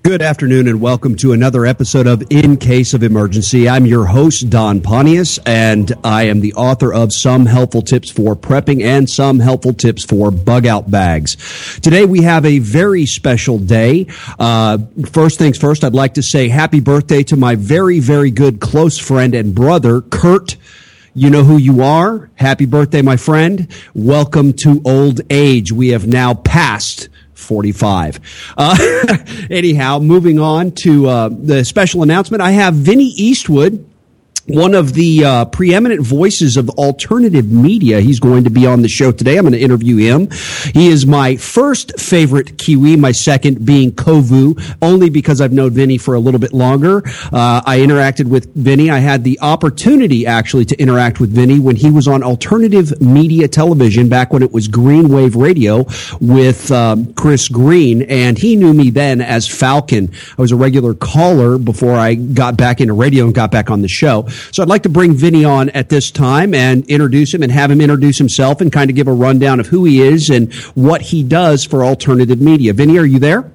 Good afternoon and welcome to another episode of In Case of Emergency. I'm your host, Don Pontius, and I am the author of Some Helpful Tips for Prepping and Some Helpful Tips for Bug-Out Bags. Today we have a very special day. First things first, I'd like to say happy birthday to my very, very good close friend and brother, Kurt. You know who you are. Happy birthday, my friend. Welcome to old age. We have now passed 45. Anyhow, moving on to the special announcement. I have Vinny Eastwood, one of the preeminent voices of alternative media. He's going to be on the show today. I'm going to interview him. He is my first favorite Kiwi, my second being Kovu, only because I've known Vinny for a little bit longer. I interacted with Vinny. I had the opportunity, actually, to interact with Vinny when he was on alternative media television back when it was Green Wave Radio with Chris Green, and he knew me then as Falcon. I was a regular caller before I got back into radio and got back on the show. So I'd like to bring Vinny on at this time and introduce him and have him introduce himself and kind of give a rundown of who he is and what he does for alternative media. Vinny, are you there?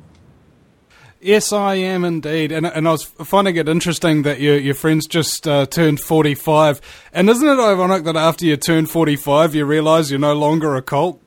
Yes, I am indeed. And I was finding it interesting that your friends just turned 45. And isn't it ironic that after you turn 45, you realize you're no longer a cult?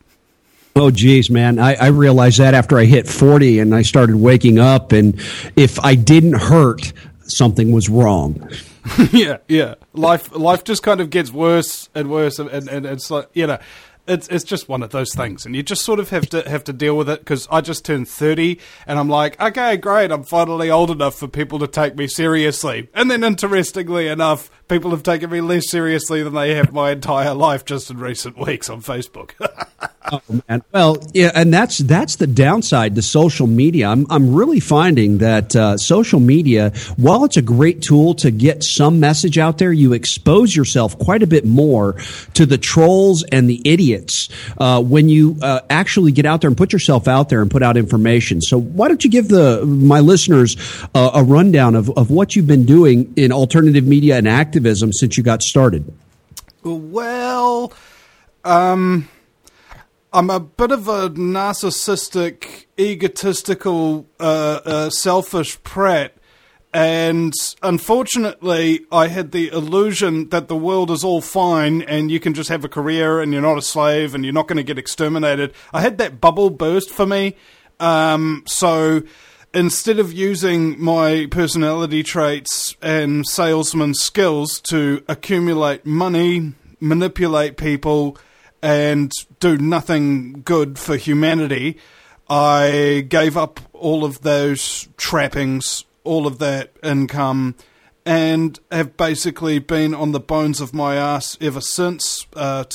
Oh, geez, man. I realized that after I hit 40 and I started waking up. And if I didn't hurt, something was wrong. Yeah. Life just kind of gets worse and worse, and it's like, you know, it's just one of those things, and you just sort of have to deal with it. Because I just turned 30, and I'm like, okay, great, I'm finally old enough for people to take me seriously. And then, interestingly enough, people have taken me less seriously than they have my entire life just in recent weeks on Facebook. Oh, man. Well, yeah, and that's the downside to social media. I'm really finding that social media, while it's a great tool to get some message out there, you expose yourself quite a bit more to the trolls and the idiots when you actually get out there and put yourself out there and put out information. So why don't you give my listeners a rundown of what you've been doing in alternative media and activism since you got started? Well, I'm a bit of a narcissistic, egotistical, selfish prat, and unfortunately I had the illusion that the world is all fine and you can just have a career and you're not a slave and you're not going to get exterminated. I had that bubble burst for me, so instead of using my personality traits and salesman skills to accumulate money, manipulate people, and do nothing good for humanity, I gave up all of those trappings, all of that income, and have basically been on the bones of my ass ever since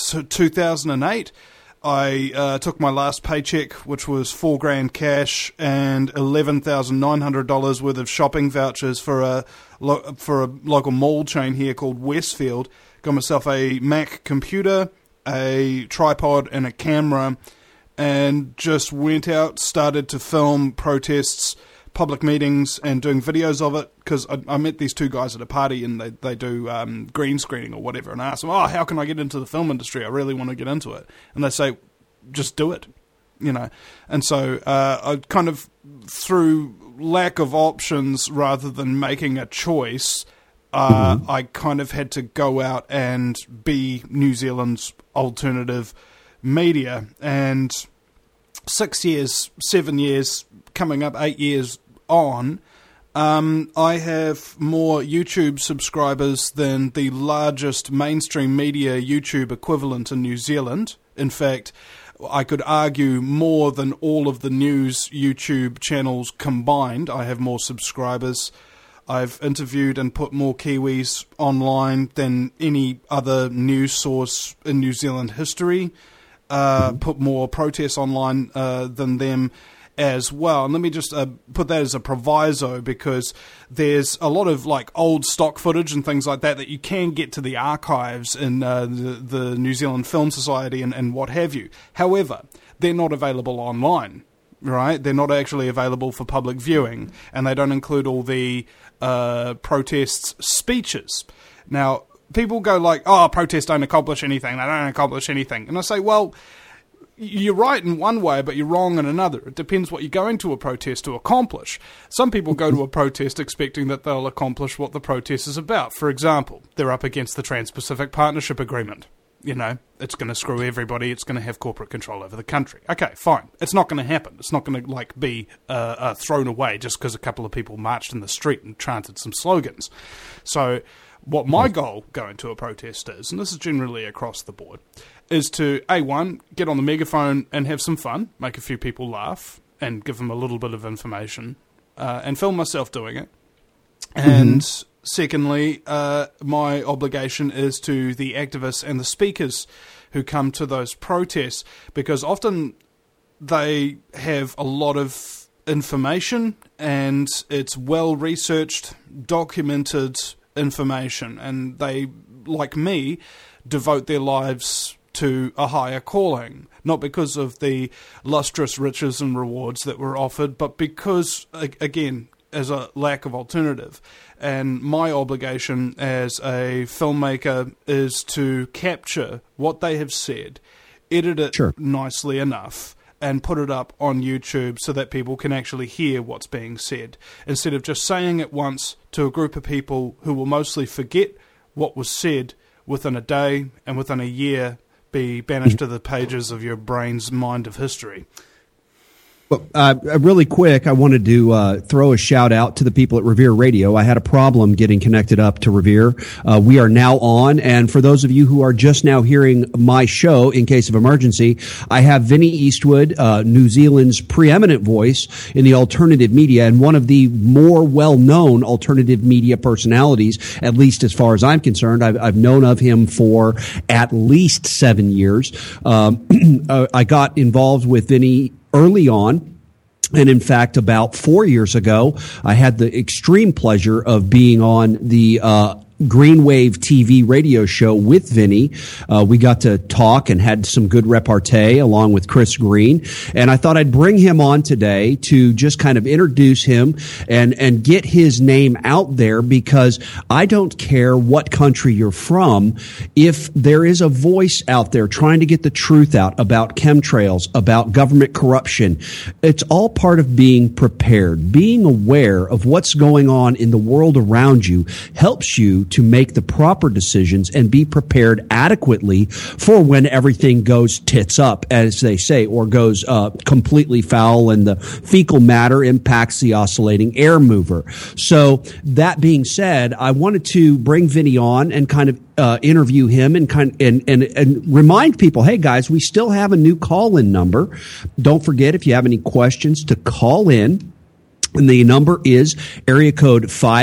2008. I took my last paycheck, which was $4,000 cash and $11,900 worth of shopping vouchers for a local mall chain here called Westfield. Got myself a Mac computer, a tripod and a camera, and just went out, started to film protests, public meetings, and doing videos of it, because I met these two guys at a party, and they do green screening or whatever, and I asked them, how can I get into the film industry? I really want to get into it. And they say, just do it, you know. And so I kind of, through lack of options rather than making a choice, I kind of had to go out and be New Zealand's alternative media. And 6 years, 7 years, coming up 8 years on, I have more YouTube subscribers than the largest mainstream media YouTube equivalent in New Zealand. In fact, I could argue more than all of the news YouTube channels combined. I have more subscribers. I've interviewed and put more Kiwis online than any other news source in New Zealand history. Put more protests online than them as well. And let me just put that as a proviso, because there's a lot of like old stock footage and things like that you can get to the archives in the New Zealand Film Society and what have you. However, they're not available online. Right? They're not actually available for public viewing, and they don't include all the protests speeches. Now, people go like, protests don't accomplish anything, they don't accomplish anything. And I say, well, you're right in one way, but you're wrong in another. It depends what you're going to a protest to accomplish. Some people go to a protest expecting that they'll accomplish what the protest is about. For example, they're up against the Trans-Pacific Partnership Agreement. You know, it's going to screw everybody. It's going to have corporate control over the country. Okay, fine. It's not going to happen. It's not going to be thrown away just because a couple of people marched in the street and chanted some slogans. So what my goal going to a protest is, and this is generally across the board, is to, A1, get on the megaphone and have some fun, make a few people laugh, and give them a little bit of information, and film myself doing it. And secondly, my obligation is to the activists and the speakers who come to those protests, because often they have a lot of information, and it's well-researched, documented information, and they, like me, devote their lives to a higher calling, not because of the lustrous riches and rewards that were offered, but because, again, as a lack of alternative. And my obligation as a filmmaker is to capture what they have said, edit it nicely enough, and put it up on YouTube so that people can actually hear what's being said, instead of just saying it once to a group of people who will mostly forget what was said within a day, and within a year be banished to the pages of your brain's mind of history. Well, really quick, I wanted to throw a shout out to the people at Revere Radio. I had a problem getting connected up to Revere. We are now on, and for those of you who are just now hearing my show, In Case of Emergency, I have Vinnie Eastwood, New Zealand's preeminent voice in the alternative media, and one of the more well-known alternative media personalities, at least as far as I'm concerned. I've known of him for at least 7 years. I got involved with Vinnie early on. And in fact, about 4 years ago, I had the extreme pleasure of being on the Green Wave TV radio show with Vinny. We got to talk and had some good repartee along with Chris Green. And I thought I'd bring him on today to just kind of introduce him and get his name out there, because I don't care what country you're from. If there is a voice out there trying to get the truth out about chemtrails, about government corruption, it's all part of being prepared. Being aware of what's going on in the world around you helps you to make the proper decisions and be prepared adequately for when everything goes tits up, as they say, or goes completely foul and the fecal matter impacts the oscillating air mover. So that being said, I wanted to bring Vinny on and kind of interview him and and remind people, hey guys, we still have a new call-in number. Don't forget, if you have any questions, to call in. And the number is area code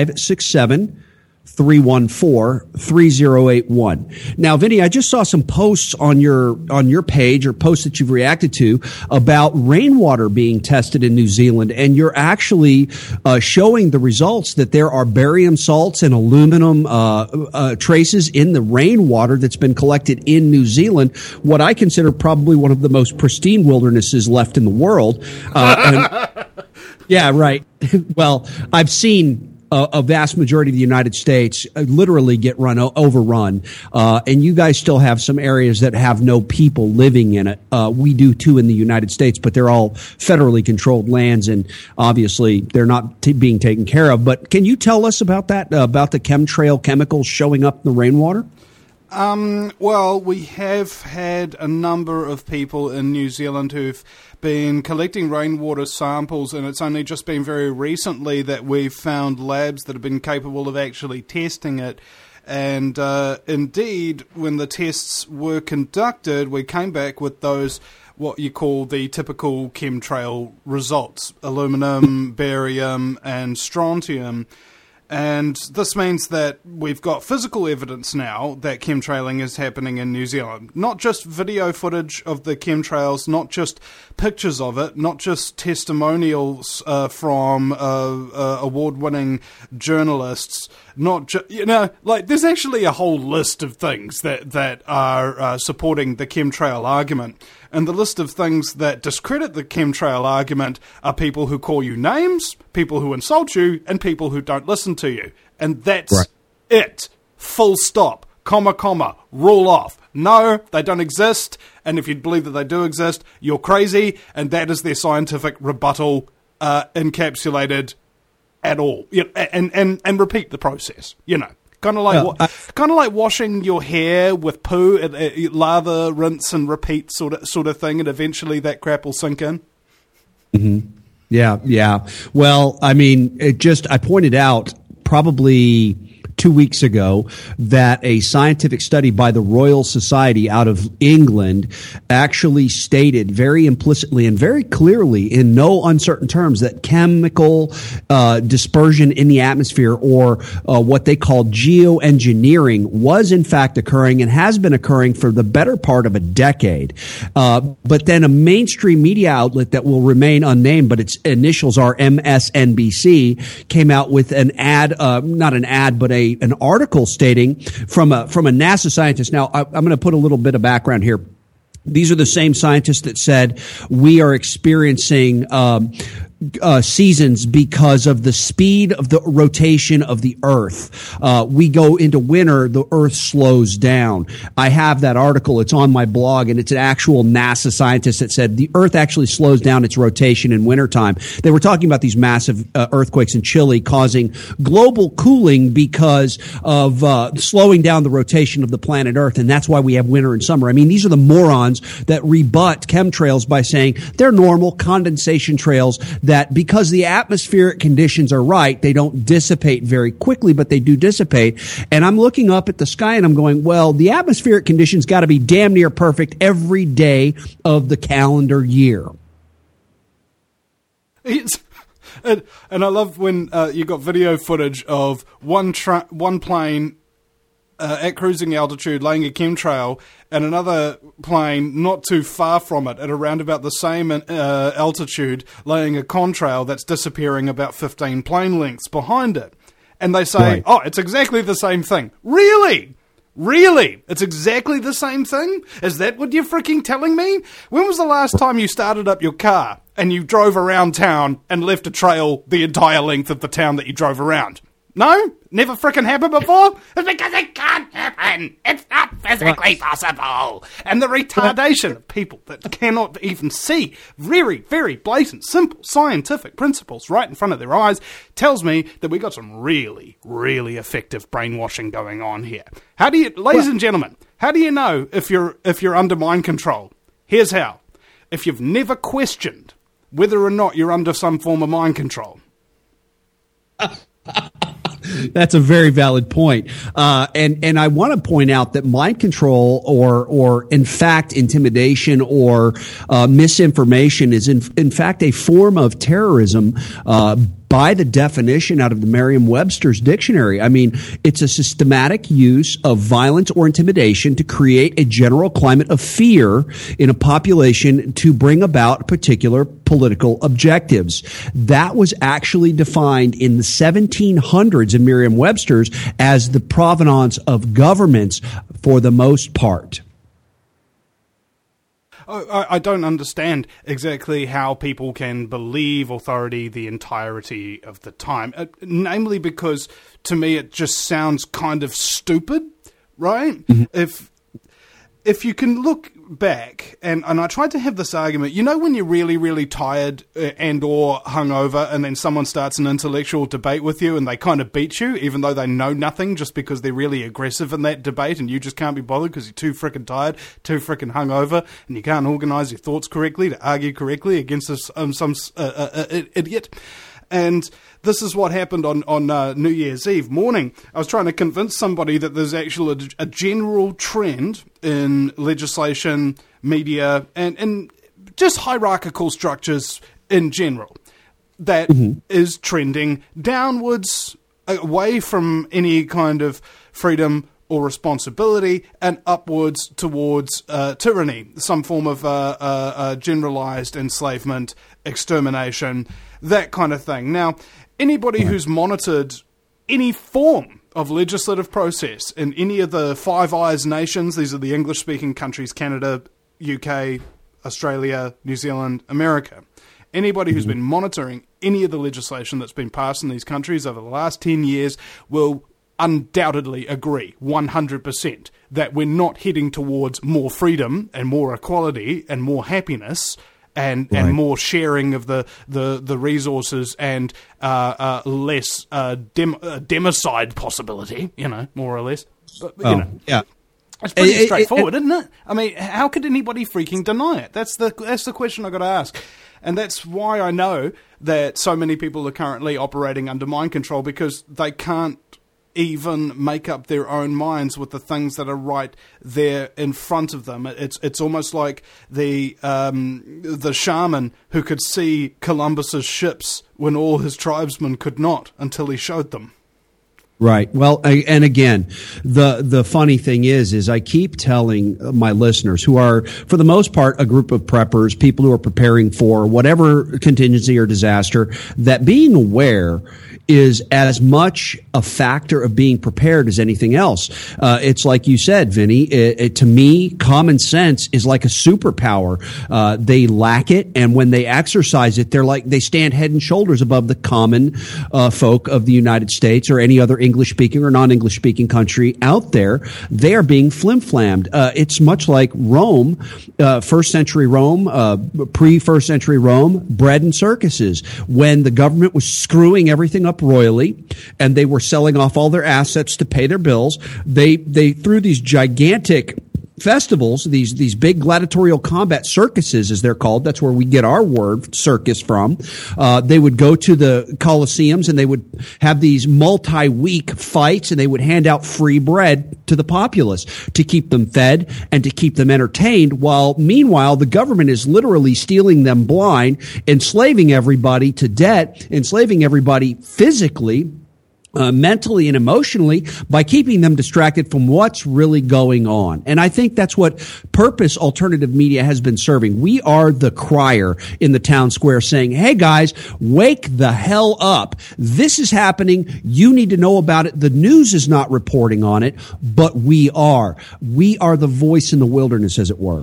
567-314-3081. Now, Vinny, I just saw some posts on your page, or posts that you've reacted to, about rainwater being tested in New Zealand, and you're actually showing the results that there are barium salts and aluminum traces in the rainwater that's been collected in New Zealand, what I consider probably one of the most pristine wildernesses left in the world. Yeah, right. Well, I've seen a vast majority of the United States literally get overrun. And you guys still have some areas that have no people living in it. We do too in the United States, but they're all federally controlled lands, and obviously they're not being taken care of. But can you tell us about that, about the chemtrail chemicals showing up in the rainwater? Well, we have had a number of people in New Zealand who've been collecting rainwater samples, and it's only just been very recently that we've found labs that have been capable of actually testing it. And indeed, when the tests were conducted, we came back with those, what you call the typical chemtrail results: aluminum, barium, and strontium. And this means that we've got physical evidence now that chemtrailing is happening in New Zealand. Not just video footage of the chemtrails, not just pictures of it, not just testimonials from award-winning journalists, not just, there's actually a whole list of things that are supporting the chemtrail argument. And the list of things that discredit the chemtrail argument are people who call you names, people who insult you, and people who don't listen to you. And that's it. Full stop. Comma, comma. Rule off. no, they don't exist, and if you believe that they do exist, you're crazy, and that is their scientific rebuttal encapsulated at all. And repeat the process, Kind of like washing your hair with poo, lather, rinse, and repeat sort of thing, and eventually that crap will sink in. Mm-hmm. Yeah. Well, I mean, I pointed out probably 2 weeks ago that a scientific study by the Royal Society out of England actually stated very implicitly and very clearly in no uncertain terms that chemical dispersion in the atmosphere, or what they call geoengineering, was in fact occurring and has been occurring for the better part of a decade. But then a mainstream media outlet that will remain unnamed, but its initials are MSNBC, came out with an ad, not an ad, but an article stating from a NASA scientist. Now, I'm going to put a little bit of background here. These are the same scientists that said we are experiencing seasons because of the speed of the rotation of the Earth. We go into winter, the Earth slows down. I have that article. It's on my blog, and it's an actual NASA scientist that said the Earth actually slows down its rotation in wintertime. They were talking about these massive earthquakes in Chile causing global cooling because of slowing down the rotation of the planet Earth, and that's why we have winter and summer. I mean, these are the morons that rebut chemtrails by saying they're normal condensation trails that, because the atmospheric conditions are right, they don't dissipate very quickly, but they do dissipate. And I'm looking up at the sky and I'm going, well, the atmospheric conditions got to be damn near perfect every day of the calendar year. And I love when you got video footage of one plane at cruising altitude laying a chemtrail, and another plane not too far from it at around about the same altitude laying a contrail that's disappearing about 15 plane lengths behind it. And they say, right, oh, it's exactly the same thing. Really? Really? It's exactly the same thing? Is that what you're freaking telling me? When was the last time you started up your car and you drove around town and left a trail the entire length of the town that you drove around? No? Never frickin' happened before? It's because it can't happen. It's not physically possible. And the retardation of people that cannot even see very, very blatant, simple scientific principles right in front of their eyes tells me that we got some really, really effective brainwashing going on here. How do you, ladies and gentlemen, how do you know if you're under mind control? Here's how. If you've never questioned whether or not you're under some form of mind control. That's a very valid point. And I want to point out that mind control or in fact intimidation or misinformation is in fact a form of terrorism by the definition out of the Merriam-Webster's dictionary. I mean, it's a systematic use of violence or intimidation to create a general climate of fear in a population to bring about particular political objectives. That was actually defined in the 1700s in Merriam-Webster's as the provenance of governments for the most part. I don't understand exactly how people can believe authority the entirety of the time. Namely because, to me, it just sounds kind of stupid, right? Mm-hmm. If you can look back, and I tried to have this argument, you know when you're really, really tired and or hungover, and then someone starts an intellectual debate with you and they kind of beat you, even though they know nothing, just because they're really aggressive in that debate, and you just can't be bothered because you're too frickin' tired, too frickin' hungover, and you can't organise your thoughts correctly to argue correctly against some idiot. And this is what happened on New Year's Eve morning. I was trying to convince somebody that there's actually a general trend in legislation, media, and just hierarchical structures in general that is trending downwards, away from any kind of freedom or responsibility, and upwards towards tyranny, some form of generalized enslavement, extermination, that kind of thing. Now, anybody who's monitored any form of legislative process in any of the Five Eyes nations, these are the English-speaking countries, Canada, UK, Australia, New Zealand, America, anybody who's been monitoring any of the legislation that's been passed in these countries over the last 10 years will undoubtedly agree 100% that we're not heading towards more freedom and more equality and more happiness and more sharing of the resources and less democide possibility, more or less. But, yeah. It's pretty straightforward, isn't it? I mean, how could anybody freaking deny it? That's the question I got to ask. And that's why I know that so many people are currently operating under mind control, because they can't even make up their own minds with the things that are right there in front of them. It's almost like the shaman who could see Columbus's ships when all his tribesmen could not until he showed them. Right. Well, and again, the funny thing is I keep telling my listeners, who are, for the most part, a group of preppers, people who are preparing for whatever contingency or disaster, that being aware is as much a factor of being prepared as anything else. It's like you said, Vinny, to me, common sense is like a superpower. They lack it, and when they exercise it, they stand head and shoulders above the common folk of the United States or any other English-speaking or non-English speaking country out there. They are being flim-flammed. It's much like Rome, first century Rome, pre-first century Rome, bread and circuses. When the government was screwing everything up royally and they were selling off all their assets to pay their bills, they threw these gigantic festivals, these big gladiatorial combat circuses, as they're called. That's where we get our word circus from. They would go to the Colosseums and they would have these multi-week fights, and they would hand out free bread to the populace to keep them fed and to keep them entertained, while meanwhile the government is literally stealing them blind, enslaving everybody to debt, enslaving everybody physically, mentally and emotionally, by keeping them distracted from what's really going on. And I think that's what purpose alternative media has been serving. We are the crier in the town square saying, hey guys, wake the hell up. This is happening. You need to know about it. The news is not reporting on it, but we are. We are the voice in the wilderness, as it were.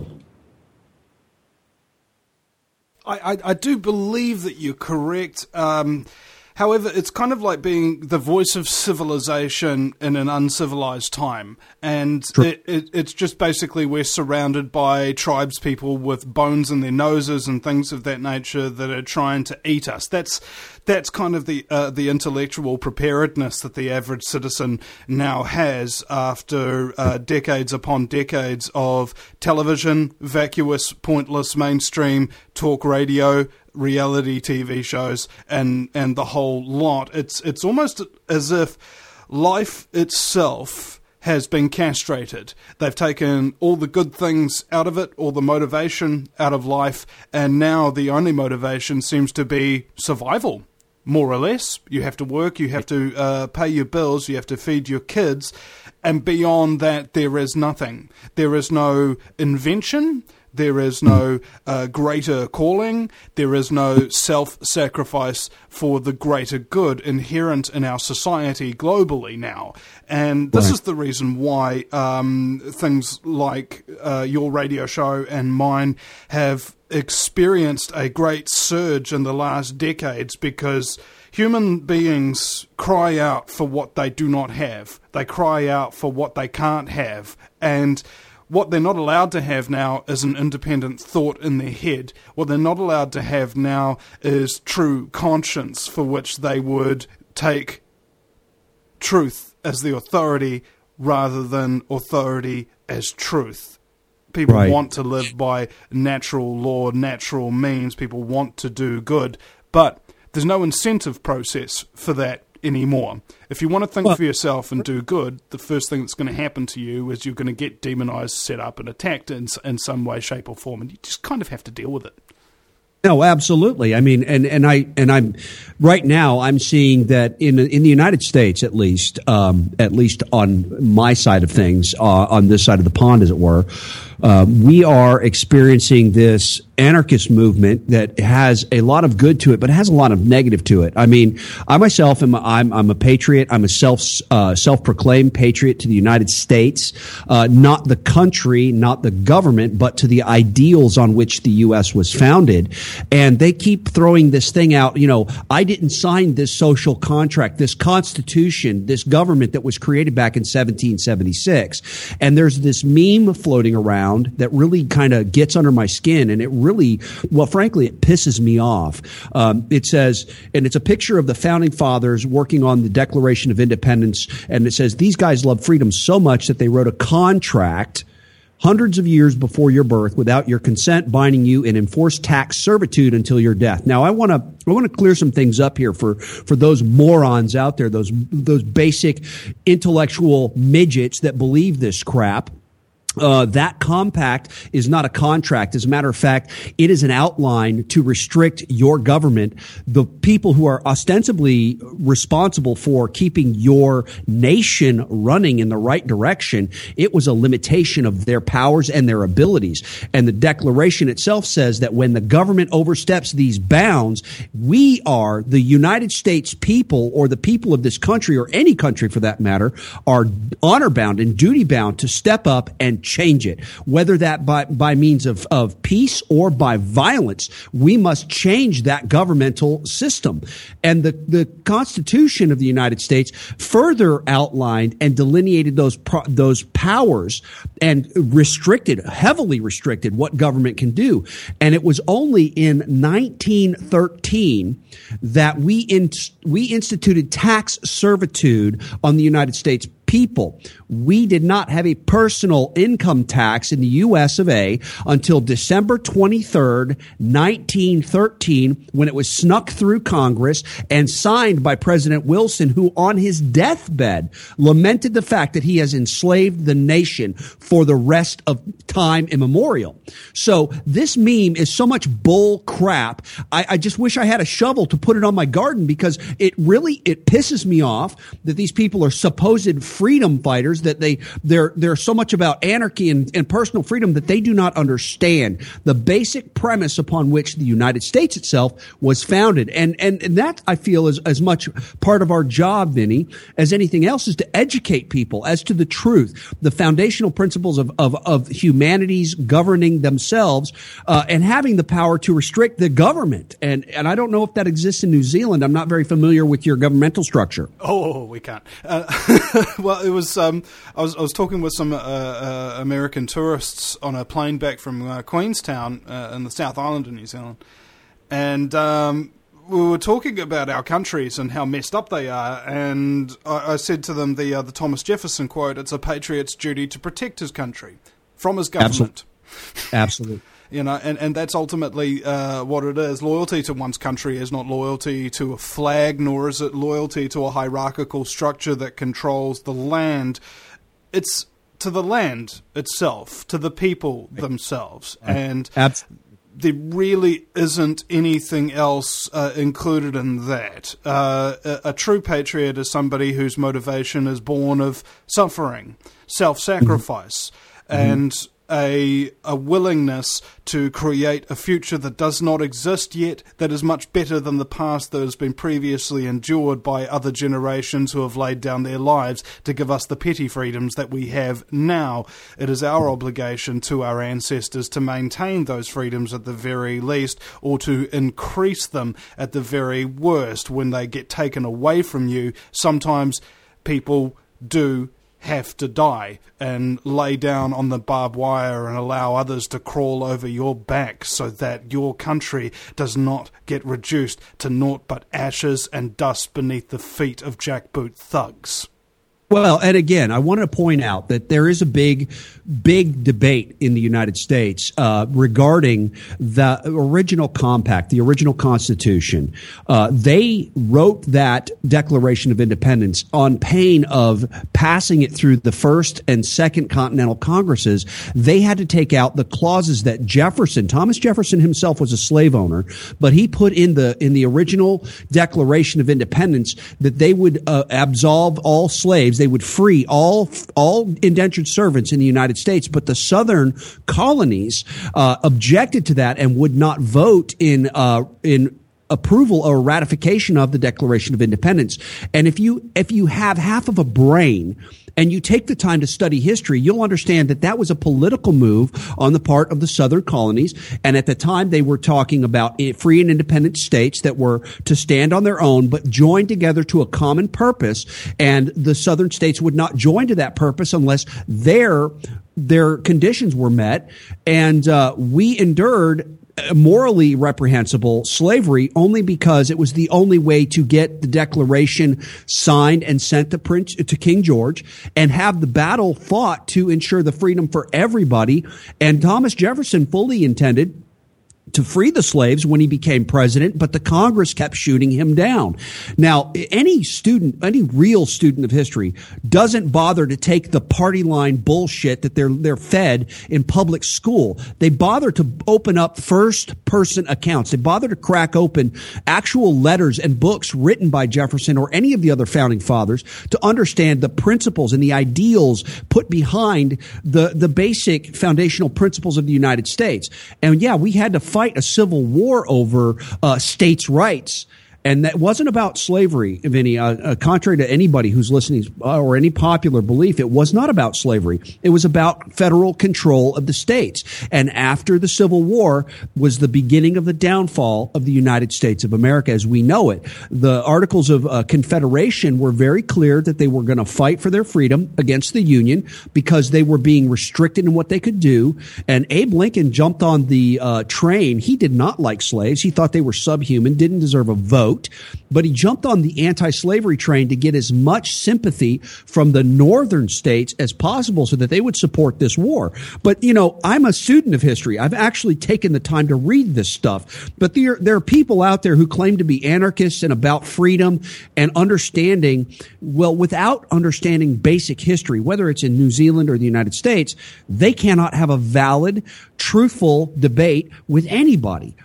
I do believe that you're correct. However, it's kind of like being the voice of civilization in an uncivilized time. And it's just basically we're surrounded by tribes people with bones in their noses and things of that nature that are trying to eat us. That's kind of the intellectual preparedness that the average citizen now has after decades upon decades of television, vacuous, pointless, mainstream talk radio, reality TV shows, and the whole lot. It's almost as if life itself has been castrated. They've taken all the good things out of it, all the motivation out of life, and now the only motivation seems to be survival, more or less. You have to work, you have to pay your bills, you have to feed your kids, and beyond that there is nothing. There is no invention. There is no greater calling. There is no self-sacrifice for the greater good inherent in our society globally now. And this is the reason why things like your radio show and mine have experienced a great surge in the last decades, because human beings cry out for what they do not have. They cry out for what they can't have. And what they're not allowed to have now is an independent thought in their head. What they're not allowed to have now is true conscience, for which they would take truth as the authority rather than authority as truth. People want to live by natural law, natural means. People want to do good, but there's no incentive process for that anymore. If you want to think for yourself and do good, the first thing that's going to happen to you is you're going to get demonized, set up, and attacked in some way, shape, or form, and you just kind of have to deal with it. No, absolutely. I mean, and I'm right now I'm seeing that in the United States, at least on my side of things, on this side of the pond, as it were, We are experiencing this anarchist movement that has a lot of good to it, but it has a lot of negative to it. I mean, I myself I'm a patriot. I'm a self-proclaimed patriot to the United States, not the country, not the government, but to the ideals on which the U.S. was founded. And they keep throwing this thing out. You know, I didn't sign this social contract, this constitution, this government that was created back in 1776. And there's this meme floating around that really kind of gets under my skin, and it really, well, frankly, it pisses me off. It says, and it's a picture of the founding fathers working on the Declaration of Independence, and it says, these guys love freedom so much that they wrote a contract hundreds of years before your birth without your consent, binding you in enforced tax servitude until your death. Now, I want to clear some things up here for those morons out there, those basic intellectual midgets that believe this crap. That compact is not a contract. As a matter of fact, it is an outline to restrict your government, the people who are ostensibly responsible for keeping your nation running in the right direction. It was a limitation of their powers and their abilities. And the Declaration itself says that when the government oversteps these bounds, we are, the United States people, or the people of this country, or any country for that matter, are honor bound and duty bound to step up and change it, whether that by means of peace or by violence. We must change that governmental system. And the Constitution of the United States further outlined and delineated those powers and heavily restricted what government can do. And it was only in 1913 that we instituted tax servitude on the United States people. We did not have a personal income tax in the U.S. of A. until December 23rd, 1913, when it was snuck through Congress and signed by President Wilson, who on his deathbed lamented the fact that he has enslaved the nation for the rest of time immemorial. So this meme is so much bull crap. I just wish I had a shovel to put it on my garden, because it pisses me off that these people are supposed freedom fighters, that they're so much about anarchy and personal freedom that they do not understand the basic premise upon which the United States itself was founded. And that, I feel, is as much part of our job, Vinny, as anything else, is to educate people as to the truth, the foundational principles of humanity's governing themselves, and having the power to restrict the government. And I don't know if that exists in New Zealand. I'm not very familiar with your governmental structure. Oh, we can't. Well, it was. I was talking with some American tourists on a plane back from Queenstown in the South Island of New Zealand, and we were talking about our countries and how messed up they are. And I said to them the Thomas Jefferson quote: "It's a patriot's duty to protect his country from his government." Absolutely. You know, and that's ultimately what it is. Loyalty to one's country is not loyalty to a flag, nor is it loyalty to a hierarchical structure that controls the land. It's to the land itself, to the people themselves. And there really isn't anything else included in that. A true patriot is somebody whose motivation is born of suffering, self-sacrifice, and a willingness to create a future that does not exist yet, that is much better than the past that has been previously endured by other generations who have laid down their lives to give us the petty freedoms that we have now. It is our obligation to our ancestors to maintain those freedoms at the very least, or to increase them at the very worst. When they get taken away from you, sometimes people do have to die and lay down on the barbed wire and allow others to crawl over your back so that your country does not get reduced to naught but ashes and dust beneath the feet of jackboot thugs. Well, and again, I want to point out that there is a big debate in the United States regarding the original compact, the original Constitution. They wrote that Declaration of Independence on pain of passing it through the First and Second Continental Congresses. They had to take out the clauses that Thomas Jefferson himself was a slave owner, but he put in the original Declaration of Independence that they would absolve all slaves slaves, they would free all indentured servants in the United States. But the Southern colonies objected to that and would not vote in approval or ratification of the Declaration of Independence. And if you have half of a brain and you take the time to study history, you'll understand that that was a political move on the part of the Southern colonies. And at the time, they were talking about free and independent states that were to stand on their own, but join together to a common purpose. And the Southern states would not join to that purpose unless their conditions were met. And we endured morally reprehensible slavery only because it was the only way to get the Declaration signed and sent to King George and have the battle fought to ensure the freedom for everybody. And Thomas Jefferson fully intended to free the slaves when he became president, but the Congress kept shooting him down. Now, any real student of history doesn't bother to take the party line bullshit that they're fed in public school. They bother to open up first-person accounts. They bother to crack open actual letters and books written by Jefferson or any of the other founding fathers to understand the principles and the ideals put behind the basic foundational principles of the United States. And yeah, we had to fight a civil war over states' rights. And that wasn't about slavery, Vinny. Contrary to anybody who's listening or any popular belief, it was not about slavery. It was about federal control of the states. And after the Civil War was the beginning of the downfall of the United States of America as we know it. The Articles of Confederation were very clear that they were going to fight for their freedom against the Union because they were being restricted in what they could do. And Abe Lincoln jumped on the train. He did not like slaves. He thought they were subhuman, didn't deserve a vote. But he jumped on the anti-slavery train to get as much sympathy from the northern states as possible so that they would support this war. But, you know, I'm a student of history. I've actually taken the time to read this stuff. But there are people out there who claim to be anarchists and about freedom and understanding, well, without understanding basic history, whether it's in New Zealand or the United States, they cannot have a valid, truthful debate with anybody.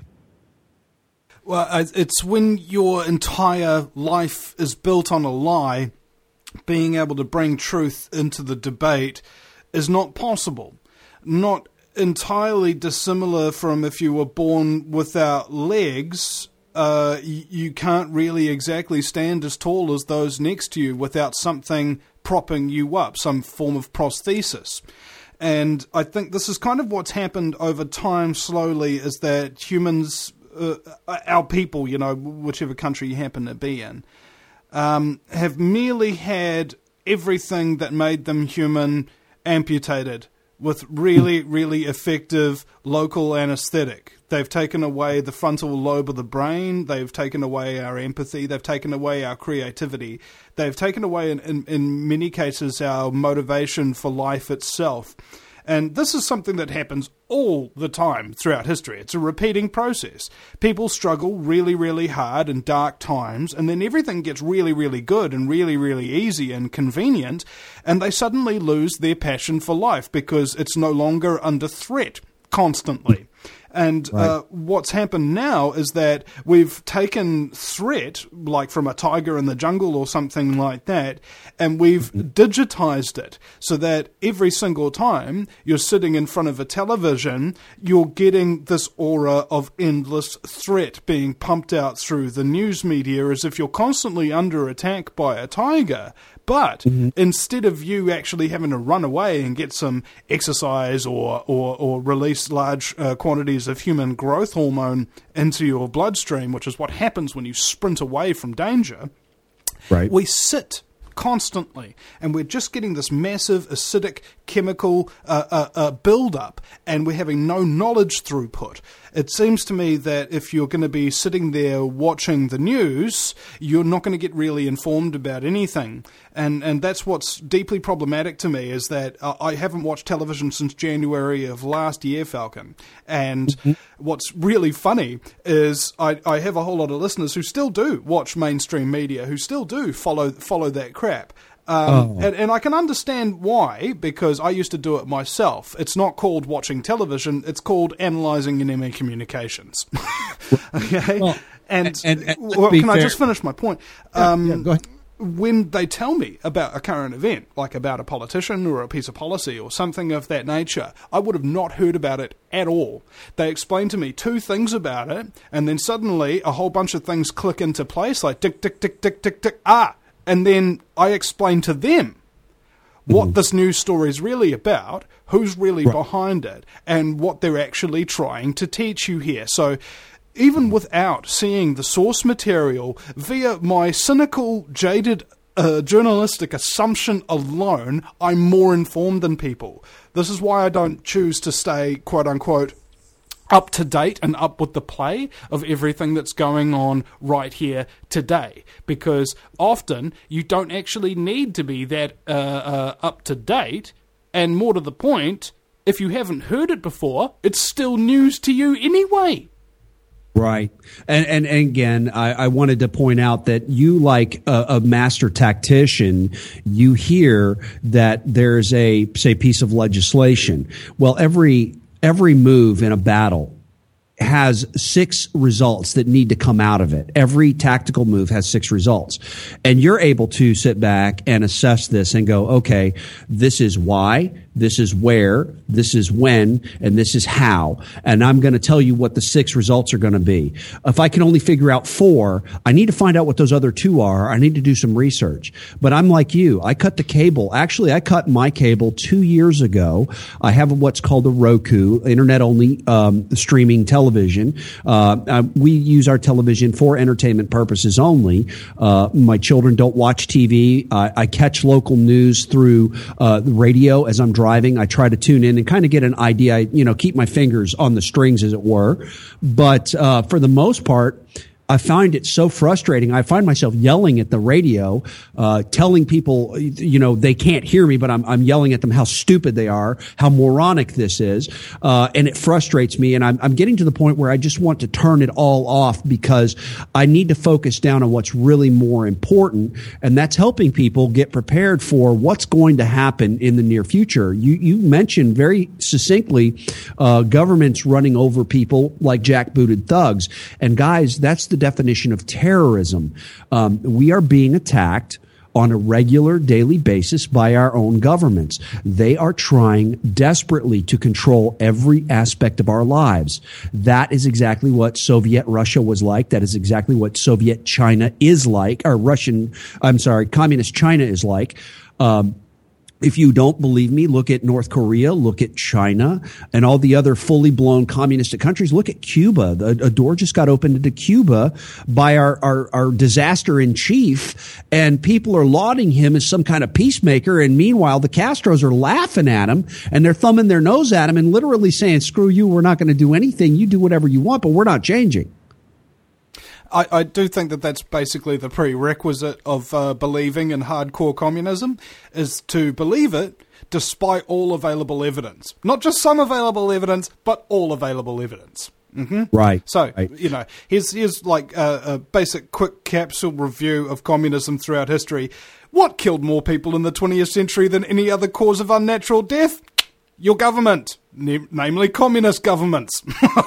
Well, it's when your entire life is built on a lie, being able to bring truth into the debate is not possible. Not entirely dissimilar from if you were born without legs, you can't really exactly stand as tall as those next to you without something propping you up, some form of prosthesis. And I think this is kind of what's happened over time slowly, is that humans... our people, you know, whichever country you happen to be in, have merely had everything that made them human amputated with really, really effective local anesthetic. They've taken away the frontal lobe of the brain. They've taken away our empathy. They've taken away our creativity. They've taken away, in many cases, our motivation for life itself. And this is something that happens all the time throughout history. It's a repeating process. People struggle really, really hard in dark times, and then everything gets really, really good and really, really easy and convenient, and they suddenly lose their passion for life because it's no longer under threat constantly. And what's happened now is that we've taken threat, like from a tiger in the jungle or something like that, and we've digitized it so that every single time you're sitting in front of a television, you're getting this aura of endless threat being pumped out through the news media as if you're constantly under attack by a tiger. But instead of you actually having to run away and get some exercise or release large quantities of human growth hormone into your bloodstream, which is what happens when you sprint away from danger, we sit constantly, and we're just getting this massive acidic chemical build-up, and we're having no knowledge throughput. It seems to me that if you're going to be sitting there watching the news, you're not going to get really informed about anything. And that's what's deeply problematic to me, is that I haven't watched television since January of last year, Falcon. And what's really funny is I have a whole lot of listeners who still do watch mainstream media, who still do follow that crap. And I can understand why, because I used to do it myself. It's not called watching television, it's called analysing enemy communications. Okay? Well, and can I just finish my point? Go ahead. when they tell me about a current event, like about a politician or a piece of policy or something of that nature, I would have not heard about it at all. They explain to me 2 things about it, and then suddenly a whole bunch of things click into place, like tick, tick, tick, tick, tick, tick, and then I explain to them what this news story is really about, who's really behind it, and what they're actually trying to teach you here. So even without seeing the source material, via my cynical, jaded journalistic assumption alone, I'm more informed than people. This is why I don't choose to stay, quote-unquote, up to date and up with the play of everything that's going on right here today. Because often you don't actually need to be that up to date, and more to the point, if you haven't heard it before, it's still news to you anyway. Right. And again, I wanted to point out that you, like a master tactician, you hear that there's a, say, piece of legislation. Well, every move in a battle has 6 results that need to come out of it. Every tactical move has 6 results. And you're able to sit back and assess this and go, okay, this is why, this is where, this is when, and this is how. And I'm going to tell you what the 6 results are going to be. If I can only figure out 4, I need to find out what those other 2 are. I need to do some research. But I'm like you. I cut the cable. Actually, I cut my cable 2 years ago. I have what's called a Roku, internet-only streaming television. We use our television for entertainment purposes only. My children don't watch TV. I catch local news through the radio as I'm driving. I try to tune in and kind of get an idea. I, keep my fingers on the strings, as it were. But for the most part, I find it so frustrating. I find myself yelling at the radio, telling people, they can't hear me, but I'm yelling at them how stupid they are, how moronic this is. And it frustrates me. And I'm getting to the point where I just want to turn it all off, because I need to focus down on what's really more important. And that's helping people get prepared for what's going to happen in the near future. You mentioned very succinctly, governments running over people like jackbooted thugs. And guys, that's the definition of terrorism. We are being attacked on a regular daily basis by our own governments. They are trying desperately to control every aspect of our lives. That is exactly what Soviet Russia was like. That is exactly what Soviet China is like, or Communist China is like. If you don't believe me, look at North Korea, look at China, and all the other fully blown communistic countries. Look at Cuba. A door just got opened into Cuba by our disaster in chief, and people are lauding him as some kind of peacemaker. And meanwhile, the Castros are laughing at him, and they're thumbing their nose at him and literally saying, screw you, we're not going to do anything. You do whatever you want, but we're not changing. I do think that that's basically the prerequisite of believing in hardcore communism, is to believe it despite all available evidence. Not just some available evidence, but all available evidence. Mm-hmm. Right. So, right. Here's like a basic quick capsule review of communism throughout history. What killed more people in the 20th century than any other cause of unnatural death? Your government, namely communist governments.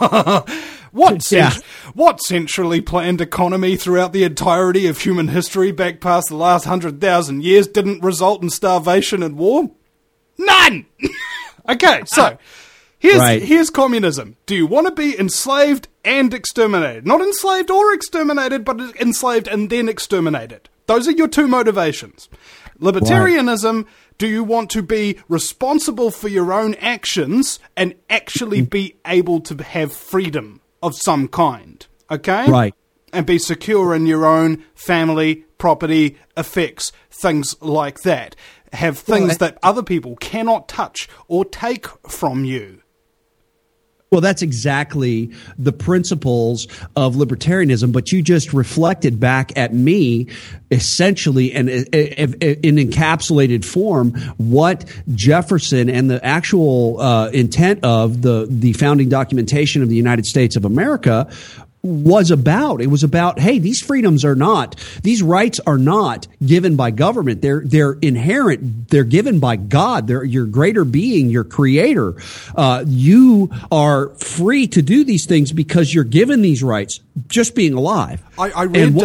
What centrally planned economy throughout the entirety of human history back past the last 100,000 years didn't result in starvation and war? None! Okay, so here's communism. Do you want to be enslaved and exterminated? Not enslaved or exterminated, but enslaved and then exterminated. Those are your 2 motivations. Libertarianism, do you want to be responsible for your own actions and actually be able to have freedom of some kind? Okay? Right. And be secure in your own family, property, effects, things like that. Have things that other people cannot touch or take from you. Well, that's exactly the principles of libertarianism, but you just reflected back at me, essentially, and in encapsulated form, what Jefferson and the actual intent of the founding documentation of the United States of America was about. It was about, hey, these freedoms are not, these rights are not given by government. They're inherent. They're given by God. They're your greater being, your creator. You are free to do these things because you're given these rights. just being alive. I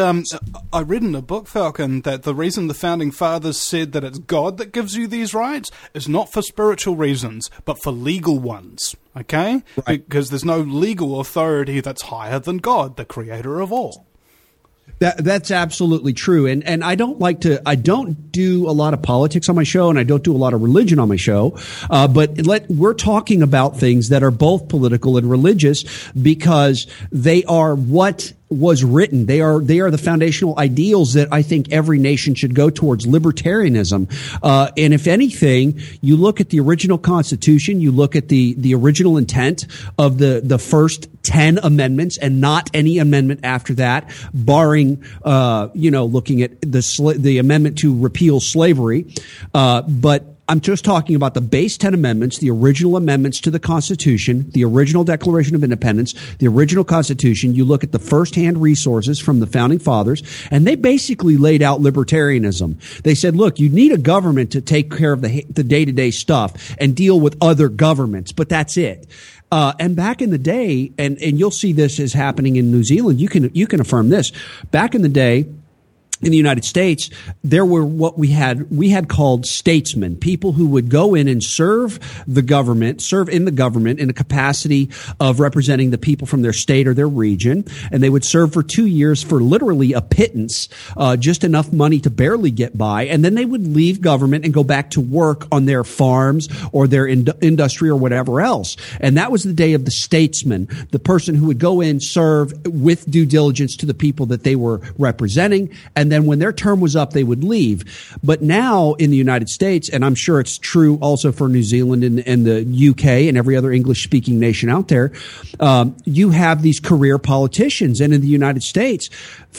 read in a book, Falcon, that the reason the Founding Fathers said that it's God that gives you these rights is not for spiritual reasons, but for legal ones, okay? Right. Because there's no legal authority that's higher than God, the creator of all. That's absolutely true. And I don't do a lot of politics on my show, and I don't do a lot of religion on my show. But we're talking about things that are both political and religious because they are what was written. They are the foundational ideals that I think every nation should go towards, libertarianism. And if anything, you look at the original Constitution, you look at the original intent of the first 10 amendments and not any amendment after that, barring, looking at the amendment to repeal slavery. But I'm just talking about the base 10 amendments, the original amendments to the Constitution, the original Declaration of Independence, the original Constitution. You look at the firsthand resources from the Founding Fathers, and they basically laid out libertarianism. They said, look, you need a government to take care of the day-to-day stuff and deal with other governments, but that's it. And back in the day, and you'll see this is happening in New Zealand, you can affirm this. Back in the day, in the United States, there were what we had called statesmen, people who would go in and serve in the government in the capacity of representing the people from their state or their region. And they would serve for 2 years for literally a pittance, just enough money to barely get by. And then they would leave government and go back to work on their farms or their industry or whatever else. And that was the day of the statesman, the person who would go in, serve with due diligence to the people that they were representing, and then when their term was up, they would leave. But now in the United States, and I'm sure it's true also for New Zealand and the UK and every other English-speaking nation out there, you have these career politicians. And in the United States,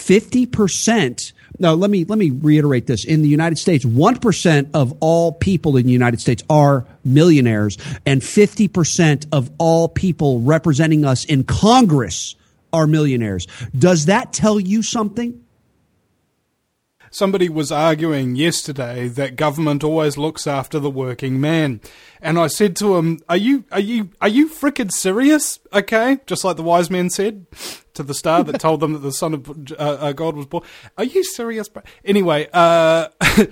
50%. Now, let me reiterate this. In the United States, 1% of all people in the United States are millionaires, and 50% of all people representing us in Congress are millionaires. Does that tell you something? Somebody was arguing yesterday that government always looks after the working man. And I said to him, are you frickin' serious? Okay? Just like the wise men said to the star that told them that the son of God was born. Are you serious? Anyway, The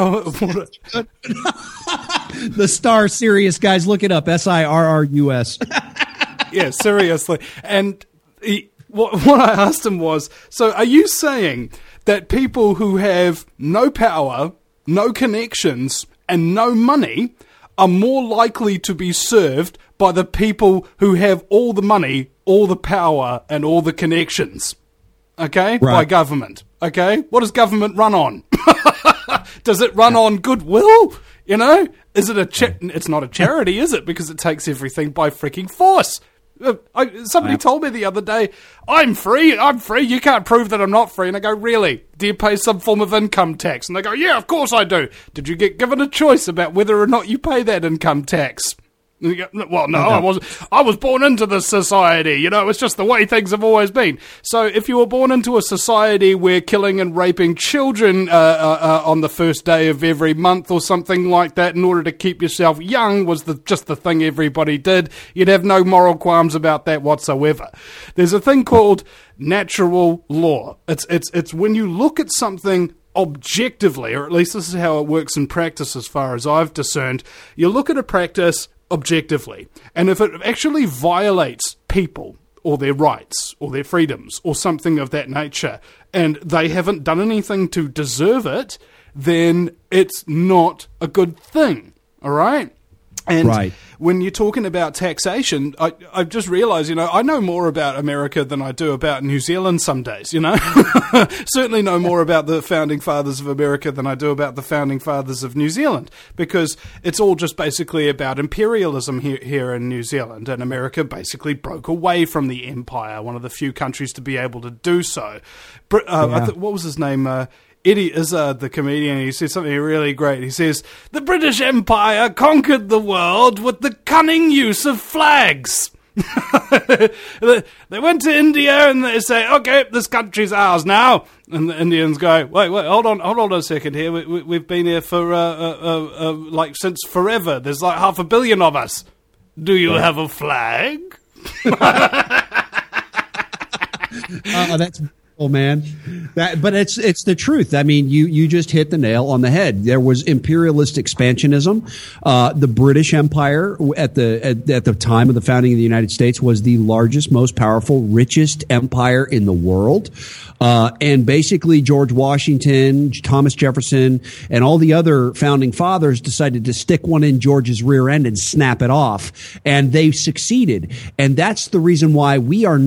star Sirius, guys, look it up. SIRRUS. Yeah, seriously. And what I asked him was, so are you saying that people who have no power, no connections, and no money are more likely to be served by the people who have all the money, all the power, and all the connections? Okay? Right. By government. Okay? What does government run on? Does it run on goodwill? You know? Is it it's not a charity, is it? Because it takes everything by freaking force. Somebody told me the other day, I'm free, you can't prove that I'm not free. And I go, really? Do you pay some form of income tax? And they go, yeah, of course I do. Did you get given a choice about whether or not you pay that income tax? And you go, well, no, I was born into this society, you know, it's just the way things have always been. So if you were born into a society where killing and raping children on the first day of every month or something like that in order to keep yourself young was just the thing everybody did, you'd have no moral qualms about that whatsoever. There's a thing called natural law. It's when you look at something objectively, or at least this is how it works in practice as far as I've discerned, you look at a practice objectively, and if it actually violates people or their rights or their freedoms or something of that nature, and they haven't done anything to deserve it, then it's not a good thing, all right? And when you're talking about taxation, I've just realized, you know, I know more about America than I do about New Zealand some days, you know. Certainly know more about the Founding Fathers of America than I do about the Founding Fathers of New Zealand, because it's all just basically about imperialism here in New Zealand, and America basically broke away from the empire, one of the few countries to be able to do so. What was his name? Eddie Izzard, the comedian, he says something really great. He says, the British Empire conquered the world with the cunning use of flags. They went to India and they say, okay, this country's ours now. And the Indians go, wait, hold on a second here. We've been here for, like, since forever. There's like 500 million of us. Do you have a flag? That's oh man, but it's the truth. I mean, you just hit the nail on the head. There was imperialist expansionism. The British Empire at the time of the founding of the United States was the largest, most powerful, richest empire in the world. And basically George Washington, Thomas Jefferson, and all the other founding fathers decided to stick one in George's rear end and snap it off. And they succeeded. And that's the reason why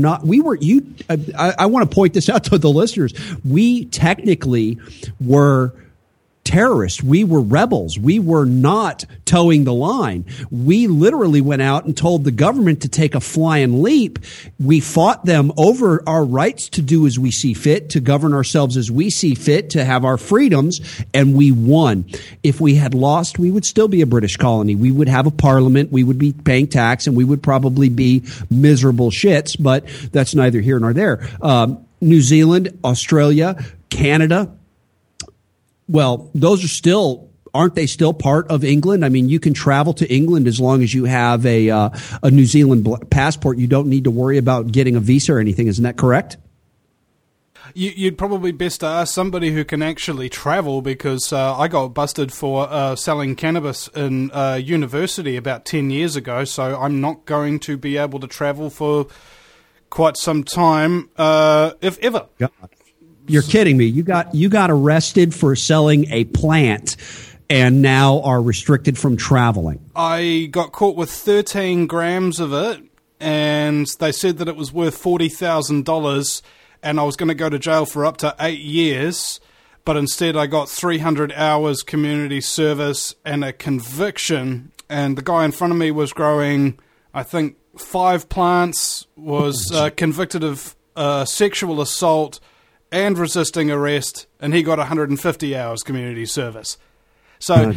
I want to point this out to the listeners. We technically were terrorists. We were rebels. We were not towing the line. We literally went out and told the government to take a flying leap. We fought them over our rights to do as we see fit, to govern ourselves as we see fit, to have our freedoms, and we won. If we had lost, we would still be a British colony. We would have a parliament. We would be paying tax, and we would probably be miserable shits, but that's neither here nor there. New Zealand, Australia, Canada, well, those are still, aren't they still part of England? I mean, you can travel to England as long as you have a New Zealand passport. You don't need to worry about getting a visa or anything. Isn't that correct? You'd probably best ask somebody who can actually travel, because I got busted for selling cannabis in university about 10 years ago, so I'm not going to be able to travel for quite some time, if ever. God. You're kidding me. You got arrested for selling a plant and now are restricted from traveling. I got caught with 13 grams of it, and they said that it was worth $40,000, and I was going to go to jail for up to 8 years, but instead I got 300 hours community service and a conviction, and the guy in front of me was growing, I think, 5 plants, was convicted of sexual assault and resisting arrest, and he got 150 hours community service. So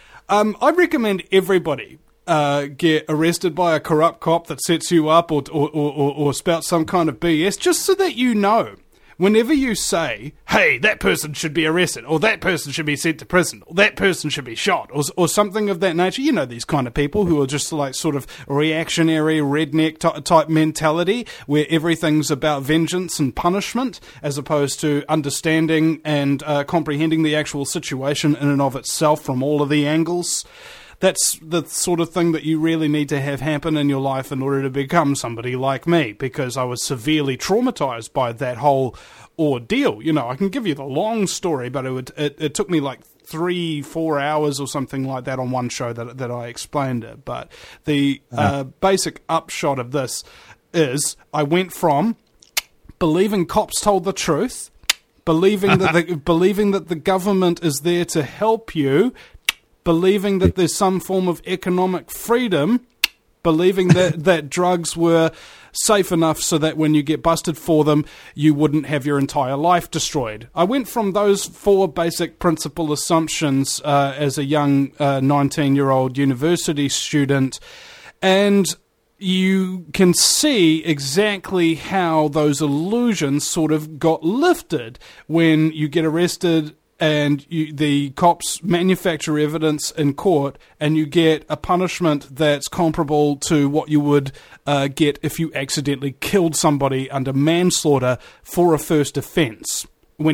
I recommend everybody get arrested by a corrupt cop that sets you up or spouts some kind of BS, just so that you know, whenever you say, hey, that person should be arrested, or that person should be sent to prison, or that person should be shot, or something of that nature. You know, these kind of people who are just like sort of reactionary redneck type mentality, where everything's about vengeance and punishment, as opposed to understanding and comprehending the actual situation in and of itself from all of the angles. That's the sort of thing that you really need to have happen in your life in order to become somebody like me, because I was severely traumatized by that whole ordeal. You know, I can give you the long story, but it took me like 3-4 hours or something like that on one show that I explained it. But the basic upshot of this is I went from believing cops told the truth, believing that the government is there to help you, believing that there's some form of economic freedom, believing that drugs were safe enough so that when you get busted for them, you wouldn't have your entire life destroyed. I went from those 4 basic principal assumptions as a young 19-year-old university student, and you can see exactly how those illusions sort of got lifted when you get arrested and the cops manufacture evidence in court, and you get a punishment that's comparable to what you would get if you accidentally killed somebody under manslaughter for a first offence, with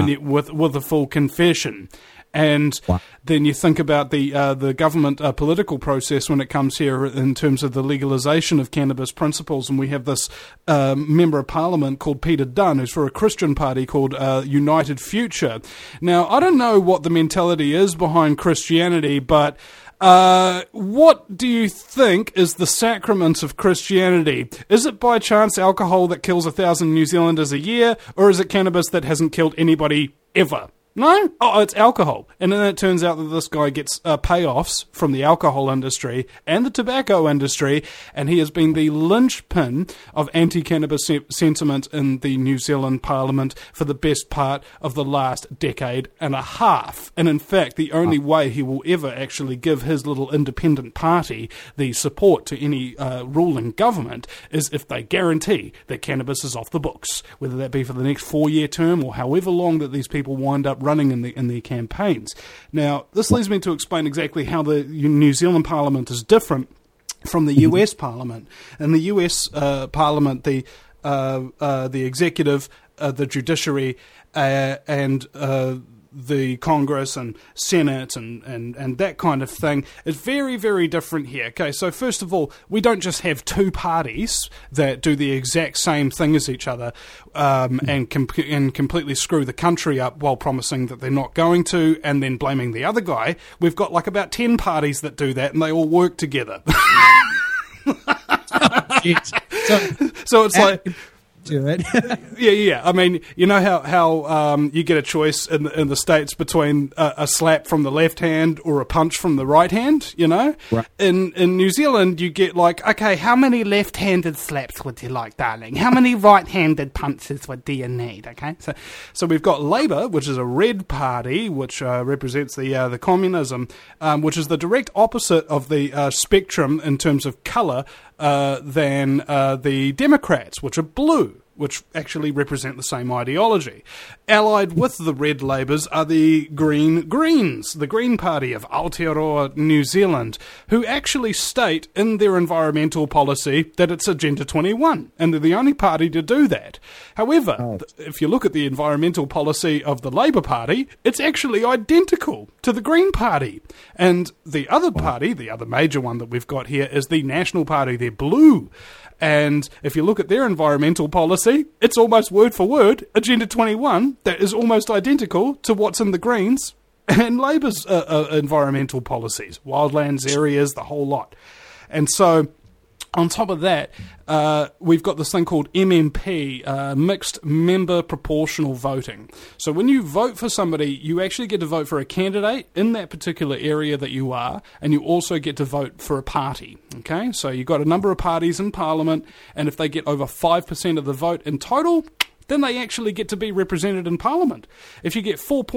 a full confession. And then you think about the government political process when it comes here in terms of the legalization of cannabis principles. And we have this member of parliament called Peter Dunn, who's for a Christian party called United Future. Now, I don't know what the mentality is behind Christianity, but what do you think is the sacrament of Christianity? Is it by chance alcohol that kills 1,000 New Zealanders a year, or is it cannabis that hasn't killed anybody ever? No? Oh, it's alcohol. And then it turns out that this guy gets payoffs from the alcohol industry and the tobacco industry, and he has been the linchpin of anti-cannabis sentiment in the New Zealand Parliament for the best part of the last decade and a half. And in fact, the only way he will ever actually give his little independent party the support to any ruling government is if they guarantee that cannabis is off the books, whether that be for the next 4-year term or however long that these people wind up running in the campaigns. Now, this leads me to explain exactly how the New Zealand Parliament is different from the US Parliament. In the US Parliament, the the executive, the judiciary, and the Congress and Senate and that kind of thing is very, very different here. Okay, so first of all, we don't just have two parties that do the exact same thing as each other and completely screw the country up while promising that they're not going to and then blaming the other guy. We've got like about 10 parties that do that and they all work together. So it's like... Do it. Yeah. I mean, you know how you get a choice in the States between a slap from the left hand or a punch from the right hand, you know? Right. In New Zealand, you get like, okay, how many left-handed slaps would you like, darling? How many right-handed punches do you need, okay? So we've got Labour, which is a red party, which represents the communism, which is the direct opposite of the spectrum in terms of colour than the Democrats, which are blue, which actually represent the same ideology. Allied with the red Labours are the Green Greens, the Green Party of Aotearoa, New Zealand, who actually state in their environmental policy that it's Agenda 21, and they're the only party to do that. However, if you look at the environmental policy of the Labour Party, it's actually identical to the Green Party. And the other party, the other major one that we've got here, is the National Party. They're blue. And if you look at their environmental policy, it's almost word for word Agenda 21 that is almost identical to what's in the Greens and Labour's environmental policies, wildlands areas, the whole lot. And so on top of that, we've got this thing called MMP, mixed member proportional voting. So when you vote for somebody, you actually get to vote for a candidate in that particular area that you are, and you also get to vote for a party. Okay, so you've got a number of parties in Parliament, and if they get over 5% of the vote in total, then they actually get to be represented in Parliament. If you get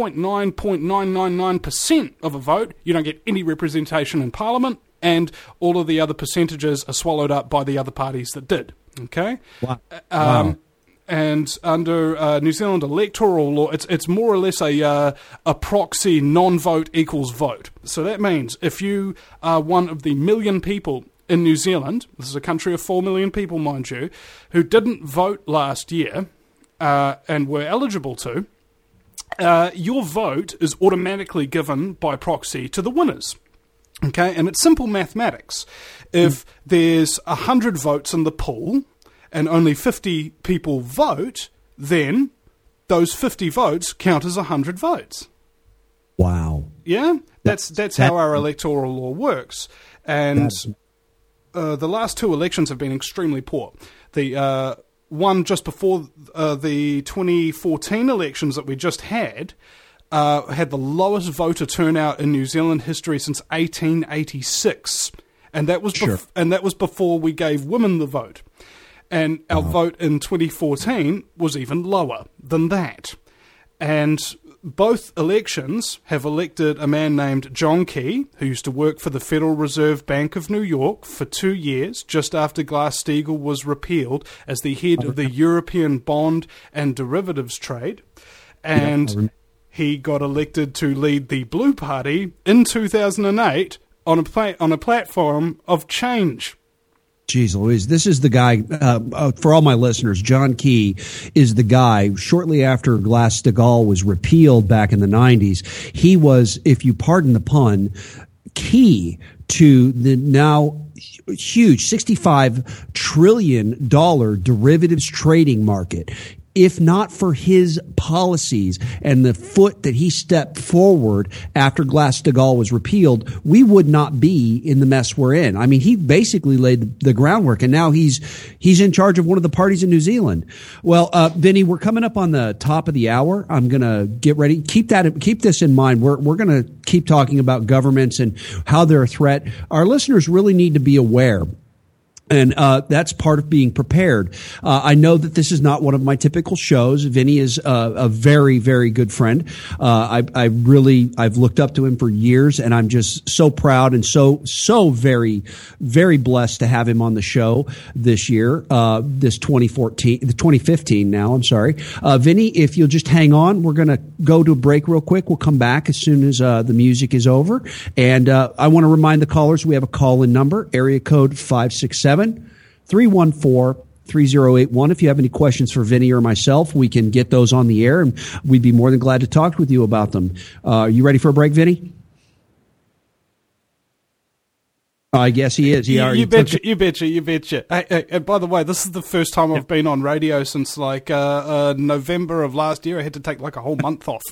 4.999% of a vote, you don't get any representation in Parliament, and all of the other percentages are swallowed up by the other parties that did. Okay? Wow. And under New Zealand electoral law, it's more or less a proxy non-vote equals vote. So that means if you are one of the million people in New Zealand, this is a country of 4 million people, mind you, who didn't vote last year and were eligible to, your vote is automatically given by proxy to the winners. Okay, and it's simple mathematics. If there's 100 votes in the pool and only 50 people vote, then those 50 votes count as 100 votes. Wow. Yeah, that's how our electoral law works. And the last two elections have been extremely poor. The one just before the 2014 elections that we just had the lowest voter turnout in New Zealand history since 1886, and that was and that was before we gave women the vote. And our vote in 2014 was even lower than that. And both elections have elected a man named John Key, who used to work for the Federal Reserve Bank of New York for 2 years, just after Glass-Steagall was repealed as the head of the European bond and derivatives trade. And he got elected to lead the Blue Party in 2008 on a platform of change. Jeez Louise, this is the guy, for all my listeners, John Key is the guy, shortly after Glass-Steagall was repealed back in the 90s, he was, if you pardon the pun, key to the now huge $65 trillion derivatives trading market. If not for his policies and the foot that he stepped forward after Glass-Steagall was repealed, we would not be in the mess we're in. I mean, he basically laid the groundwork, and now he's in charge of one of the parties in New Zealand. Well, Vinny, we're coming up on the top of the hour. I'm going to get ready. Keep this in mind. We're going to keep talking about governments and how they're a threat. Our listeners really need to be aware. And that's part of being prepared. I know that this is not one of my typical shows. Vinny is a very, very good friend. I've looked up to him for years, and I'm just so proud and so very, very blessed to have him on the show this year, this 2015 now, I'm sorry. Vinny, if you'll just hang on, we're going to go to a break real quick. We'll come back as soon as the music is over. And I want to remind the callers we have a call-in number, area code 567-314-3776. 3081. If you have any questions for Vinny or myself, we can get those on the air, and we'd be more than glad to talk with you about them. You ready for a break, Vinny? I guess he is. You betcha. Hey, and by the way, this is the first time I've been on radio since November of last year. I had to take a whole month off.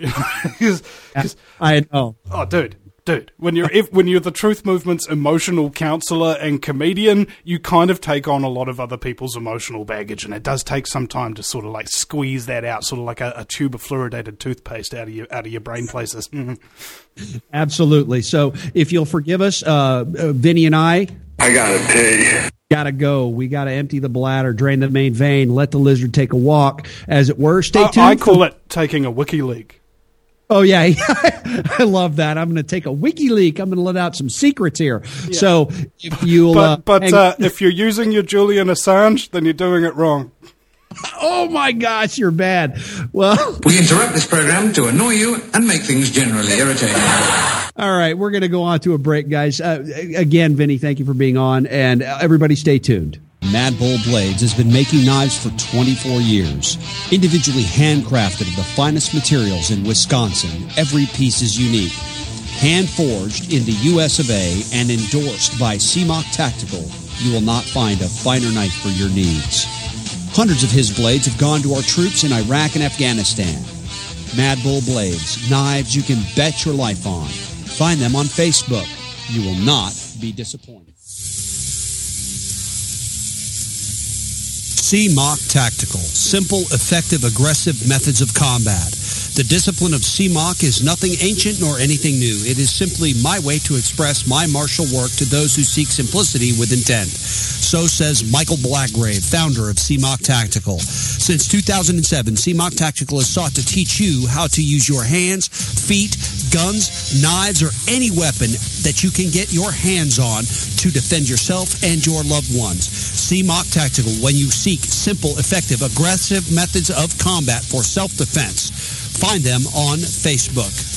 I know. Oh, dude. When you're the Truth Movement's emotional counselor and comedian, you kind of take on a lot of other people's emotional baggage, and it does take some time to sort of squeeze that out, sort of like a tube of fluoridated toothpaste out of your brain places. Absolutely. So if you'll forgive us, Vinny and I gotta pee. Gotta go. We gotta empty the bladder, drain the main vein, let the lizard take a walk, as it were. Stay tuned. I call it taking a wiki leak. Oh, yeah. I love that. I'm going to take a wiki leak. I'm going to let out some secrets here. Yeah. So if you'll... But if you're using your Julian Assange, then you're doing it wrong. Oh, my gosh, you're bad. Well... We interrupt this program to annoy you and make things generally irritating. All right, we're going to go on to a break, guys. Again, Vinny, thank you for being on, and everybody stay tuned. Mad Bull Blades has been making knives for 24 years. Individually handcrafted of the finest materials in Wisconsin, every piece is unique. Hand-forged in the US of A and endorsed by CMOC Tactical, you will not find a finer knife for your needs. Hundreds of his blades have gone to our troops in Iraq and Afghanistan. Mad Bull Blades, knives you can bet your life on. Find them on Facebook. You will not be disappointed. CMOC Tactical. Simple, effective, aggressive methods of combat. The discipline of CMOC is nothing ancient nor anything new. It is simply my way to express my martial work to those who seek simplicity with intent. So says Michael Blackgrave, founder of CMOC Tactical. Since 2007, CMOC Tactical has sought to teach you how to use your hands, feet, guns, knives, or any weapon that you can get your hands on to defend yourself and your loved ones. CMOC Tactical, when you seek simple, effective, aggressive methods of combat for self-defense. Find them on Facebook.